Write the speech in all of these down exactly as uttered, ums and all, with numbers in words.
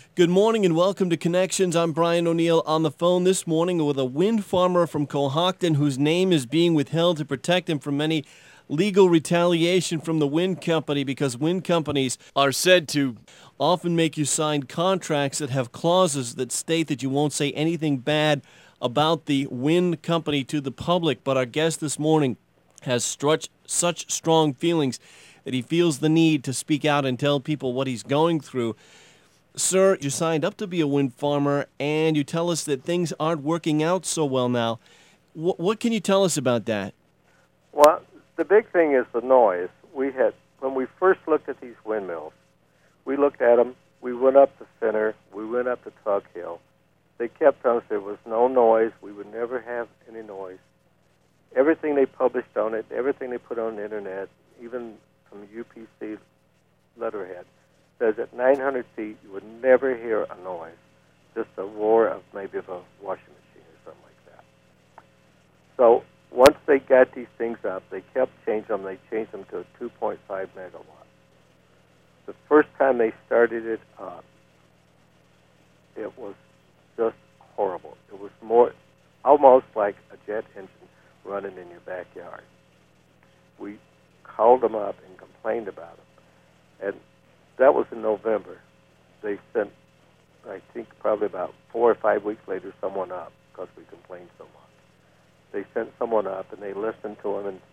Good morning and welcome to Connections. I'm Brian O'Neill on the phone this morning with a wind farmer from Cohocton whose name is being withheld to protect him from any legal retaliation from the wind company because wind companies are said to often make you sign contracts that have clauses that state that you won't say anything bad about the wind company to the public. But our guest this morning has such, such strong feelings that he feels the need to speak out and tell people what he's going through. Sir, you signed up to be a wind farmer, and you tell us that things aren't working out so well now. Wh- what can you tell us about that? Well, the big thing is the noise. We had when we first looked at these windmills, we looked at them. We went up the center. We went up to Tug Hill. They kept telling us there was no noise. We would never have any noise. Everything they published on it, everything they put on the internet, even from U P C letterhead, says at nine hundred feet you would never hear a noise, just a roar of maybe of a washing machine or something like that. So once they got these things up, they kept changing them. They changed them to a two point five megawatt. The first time they started it up, it was just horrible. It was more, almost like a jet engine running in your backyard. We called them up and complained about it. And that was in November. They sent, I think, probably about four or five weeks later, someone up because we complained so much. They sent someone up, and they listened to them and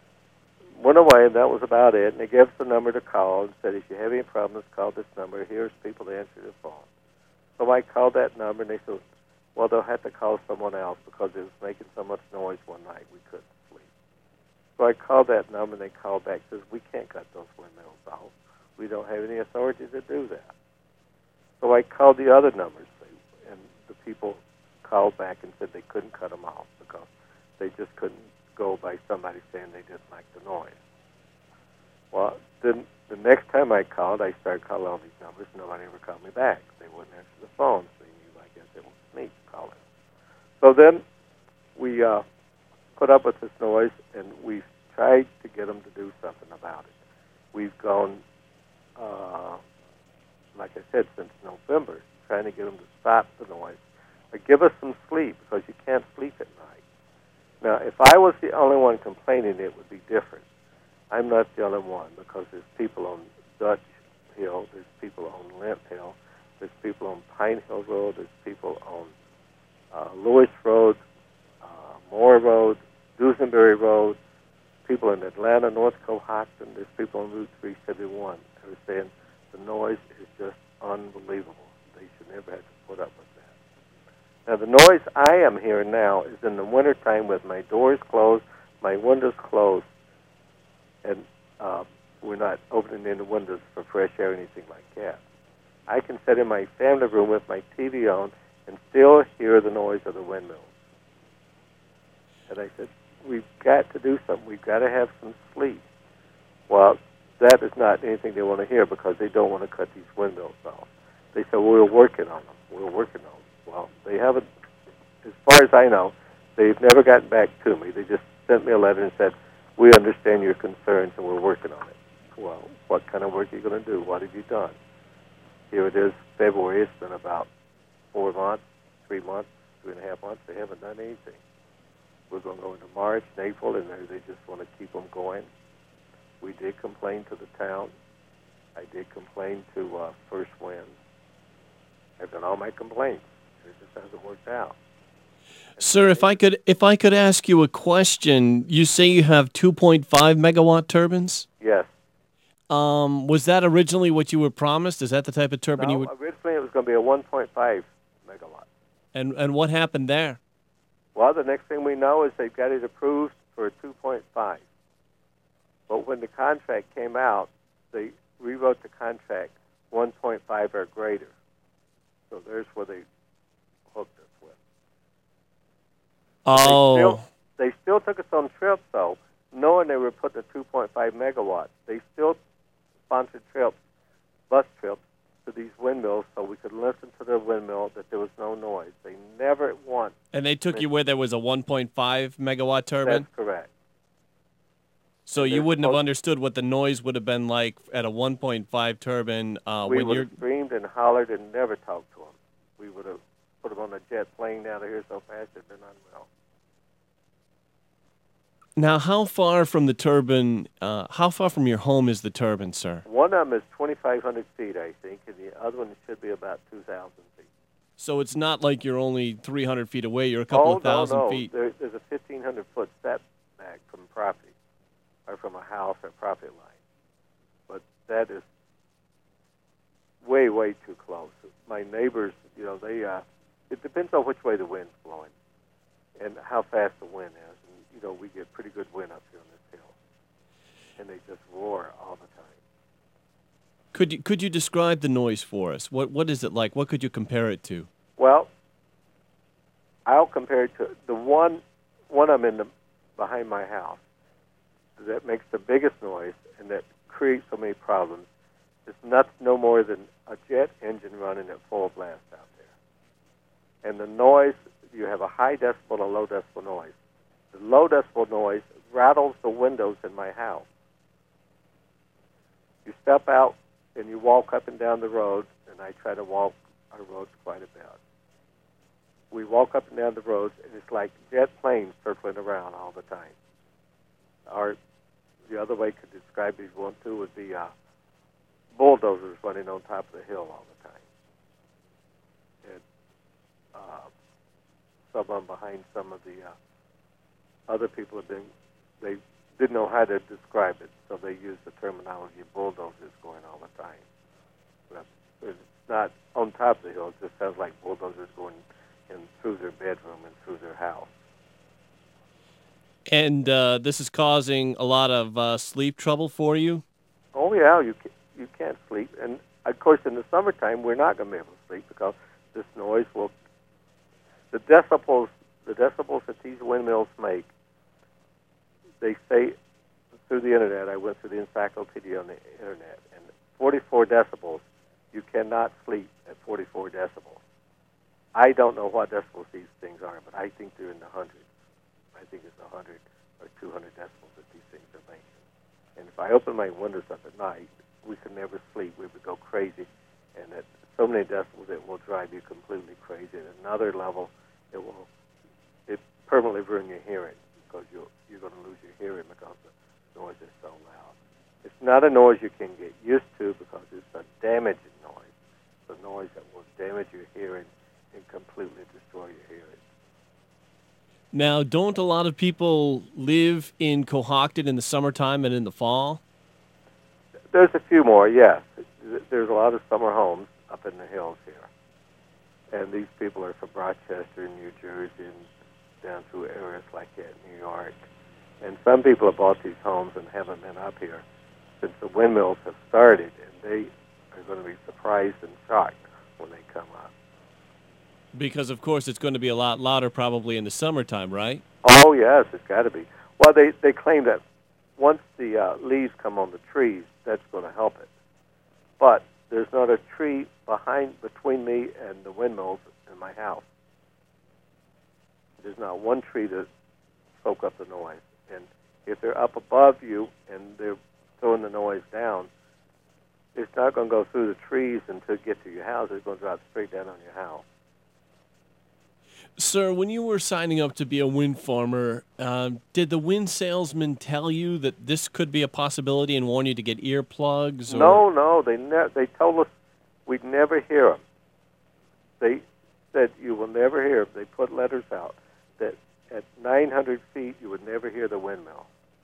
went away, and that was about it. And they gave us a number to call and said, if you have any problems, call this number. Here's people to answer the phone. So I called that number, and they said, well, they'll have to call someone else because it was making so much noise one night we couldn't sleep. So I called that number, and they called back and says, we can't cut those windmills off. We don't have any authority to do that. So I called the other numbers, and the people called back and said they couldn't cut them off because they just couldn't go by somebody saying they didn't like the noise. Well, then the next time I called, I started calling all these numbers. Nobody ever called me back. They wouldn't answer the phone. So they knew, I guess, it was me calling. So then we uh, put up with this noise, and we tried to get them to do something about it. We've gone Uh, like I said, since November, trying to get them to stop the noise or give us some sleep because you can't sleep at night. Now, if I was the only one complaining, it would be different. I'm not the only one because there's people on Dutch Hill, there's people on Limp Hill, there's people on Pine Hill Road, there's people on uh, Lewis Road, uh, Moore Road, Dusenberry Road, people in Atlanta, North Cohocton, there's people on Route three seventy-one. They were saying the noise is just unbelievable. They should never have to put up with that. Now, the noise I am hearing now is in the wintertime with my doors closed, my windows closed, and uh, we're not opening any windows for fresh air or anything like that. I can sit in my family room with my T V on and still hear the noise of the windmills. And I said, we've got to do something. We've got to have some sleep. Well, that is not anything they want to hear because they don't want to cut these windmills off. They said, well, we're working on them. We're working on them. Well, they haven't, as far as I know, they've never gotten back to me. They just sent me a letter and said, we understand your concerns and we're working on it. Well, what kind of work are you going to do? What have you done? Here it is, February. It's been about four months, three months, three and a half months. They haven't done anything. We're going to go into March and April, and they just want to keep them going. We did complain to the town. I did complain to uh, First Wind. I've done all my complaints. It just hasn't worked out. Sir, if I could if I could ask you a question, you say you have two point five megawatt turbines? Yes. Um, was that originally what you were promised? Is that the type of turbine no, you would? originally it was going to be a one point five megawatt. And and what happened there? Well, the next thing we know is they've got it approved for a two point five. But when the contract came out, they rewrote the contract one point five or greater. So there's where they hooked us with. But Oh. They still, they still took us on trips, though, knowing they were putting a two point five megawatt. They still sponsored trips, bus trips, to these windmills so we could listen to the windmill that there was no noise. They never once. And they took you where there was a one point five megawatt turbine? That's correct. So And you they're wouldn't have supposed, understood what the noise would have been like at a one point five turbine uh, we when would you're. have screamed and hollered and never talked to them. We would have put them on a jet plane down to here so fast they'd been unwell. Now, how far from the turbine? Uh, how far from your home is the turbine, sir? One of them is twenty-five hundred feet, I think, and the other one should be about two thousand feet. So it's not like you're only three hundred feet away. You're a couple Oh, of thousand no, no. feet. There, there's a fifteen hundred foot setback from property, or from a house or property line. But that is way, way too close. My neighbors, you know, they, uh, it depends on which way the wind's blowing and how fast the wind is. And, you know, we get pretty good wind up here on this hill. And they just roar all the time. Could you could you describe the noise for us? What what is it like? What could you compare it to? Well, I'll compare it to the one, one I'm in the, behind my house that makes the biggest noise and that creates so many problems. It's not no more than a jet engine running at full blast out there. And the noise, you have a high decibel and a low decibel noise. The low decibel noise rattles the windows in my house. You step out and you walk up and down the road, and I try to walk our roads quite a bit. We walk up and down the roads, and it's like jet planes circling around all the time. Or the other way to describe it, if you want to, would be uh, bulldozers running on top of the hill all the time. And uh, some of them behind some of the uh, other people have been, they didn't know how to describe it, so they used the terminology of bulldozers going all the time. But it's not on top of the hill, it just sounds like bulldozers going in through their bedroom and through their house. And uh, this is causing a lot of uh, sleep trouble for you? Oh, yeah, you, can, you can't sleep. And, of course, in the summertime, we're not going to be able to sleep because this noise will, the decibels, the decibels that these windmills make, they say through the Internet, I went through the encyclopedia on the Internet, and forty-four decibels, you cannot sleep at forty-four decibels. I don't know what decibels these things are, but I think they're in the hundreds. I think it's one hundred or two hundred decibels that these things are making. And if I open my windows up at night, we could never sleep. We would go crazy. And at so many decibels, it will drive you completely crazy. At another level, it will it permanently ruin your hearing because you'll, you're going to lose your hearing because the noise is so loud. It's not a noise you can get used to because it's a damaging noise. It's a noise that will damage your hearing and completely destroy your hearing. Now, don't a lot of people live in Cohocton in the summertime and in the fall? There's a few more, yes. There's a lot of summer homes up in the hills here. And these people are from Rochester and New Jersey and down through areas like that, New York. And some people have bought these homes and haven't been up here since the windmills have started, and they are going to be surprised and shocked when they come up. Because, of course, it's going to be a lot louder probably in the summertime, right? Oh, yes, it's got to be. Well, they, they claim that once the uh, leaves come on the trees, that's going to help it. But there's not a tree behind between me and the windmills in my house. There's not one tree to soak up the noise. And if they're up above you and they're throwing the noise down, it's not going to go through the trees until it gets to your house. It's going to drop straight down on your house. Sir, when you were signing up to be a wind farmer, um, did the wind salesman tell you that this could be a possibility and warn you to get earplugs? Or? No, no, they ne- they told us we'd never hear them. They said you will never hear them. They put letters out that at nine hundred feet you would never hear the windmill.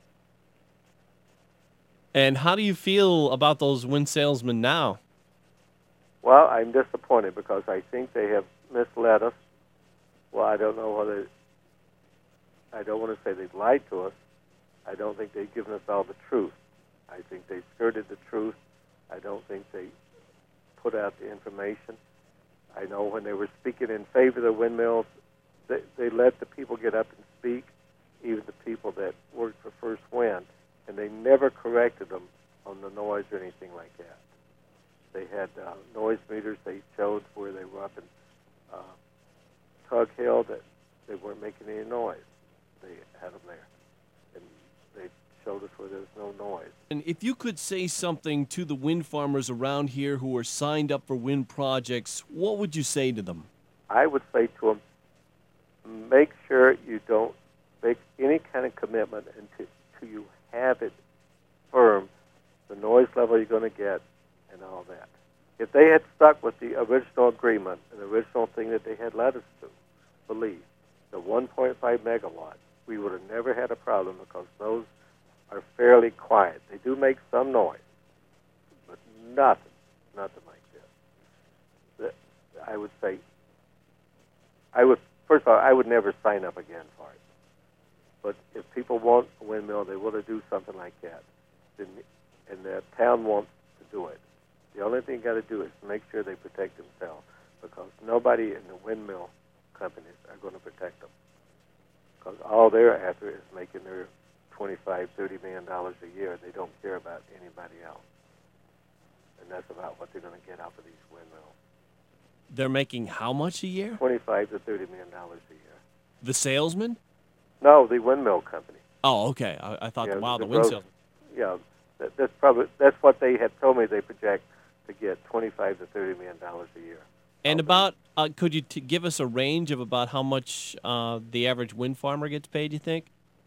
And how do you feel about those wind salesmen now? Well, I'm disappointed because I think they have misled us. Well, I don't know whether, I don't want to say they've lied to us. I don't think they've given us all the truth. I think they skirted the truth. I don't think they put out the information. I know when they were speaking in favor of the windmills, they, they let the people get up and speak, even the people that worked for First Wind, and they never corrected them on the noise or anything like that. They had uh, noise meters. They showed where they were up in uh, Tug Hill that they weren't making any noise. They had them there. And they showed us where the And if you could say something to the wind farmers around here who are signed up for wind projects, what would you say to them? I would say to them, make sure you don't make any kind of commitment until, until you have it firm, the noise level you're going to get, and all that. If they had stuck with the original agreement, and the original thing that they had let us to believe, the one point five megawatt, we would have never had a problem because those are fairly quiet. They do make some noise, but nothing, nothing like this. The, I would say, I would first of all, I would never sign up again for it. But if people want a windmill, they want to do something like that, then, and the town wants to do it. The only thing you got to do is make sure they protect themselves, because nobody in the windmill companies are going to protect them, because all they're after is making their twenty-five, thirty million dollars a year. They don't care about anybody else, and that's about what they're going to get out of these windmills. They're making how much a year? Twenty-five to thirty million dollars a year. The salesman? No, the windmill company. Oh, okay. I, I thought, Yeah, wow, the, the wind gross- salesman. Yeah, that, that's probably that's what they had told me they project to get twenty-five to thirty million dollars a year. And about, uh, could you t- give us a range of about how much uh, the average wind farmer gets paid, you think?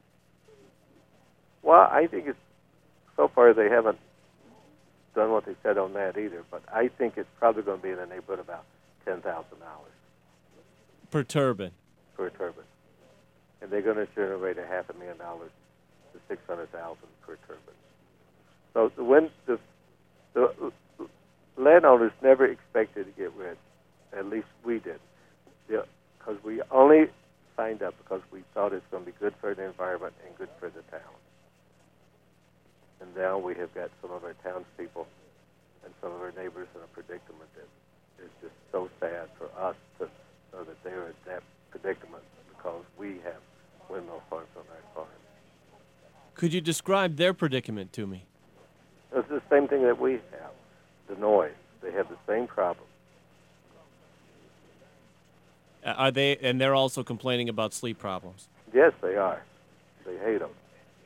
Well, I think it's so far they haven't done what they said on that either, but I think it's probably going to be in the neighborhood of about ten thousand dollars Per turbine. per turbine, and they're going to generate a half a million dollars to six hundred thousand per turbine. So the wind, the the landowners never expected to get rich. At least we did, because we only signed up because we thought it's going to be good for the environment and good for the town. And now we have got some of our townspeople and some of our neighbors in a predicament that is just so sad for us to know that they are in that predicament because we have windmill farms on our farm. Could you describe their predicament to me? It's the same thing that we have, the noise. They have the same problem. Uh, Are they? And they're also complaining about sleep problems. Yes, they are. They hate them.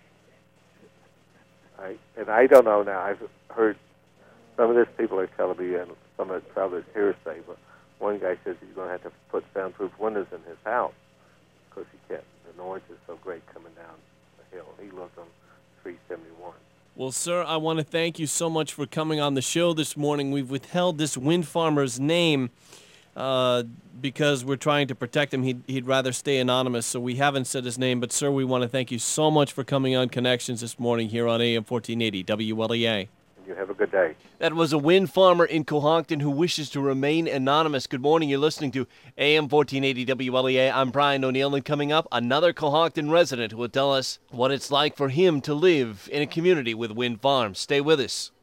I, and I don't know now. I've heard some of this people are telling me, and some of it probably is hearsay, but one guy says he's going to have to put soundproof windows in his house because he can't. The noise is so great coming down the hill. He lives on three seventy-one. Well, sir, I want to thank you so much for coming on the show this morning. We've withheld this wind farmer's name uh, because we're trying to protect him. He'd, he'd rather stay anonymous, so we haven't said his name. But, sir, we want to thank you so much for coming on Connections this morning here on A M fourteen eighty W L E A. And you have a good day. That was a wind farmer in Cohocton who wishes to remain anonymous. Good morning. You're listening to A M fourteen eighty W L E A. I'm Brian O'Neill, and coming up, another Cohocton resident who will tell us what it's like for him to live in a community with wind farms. Stay with us.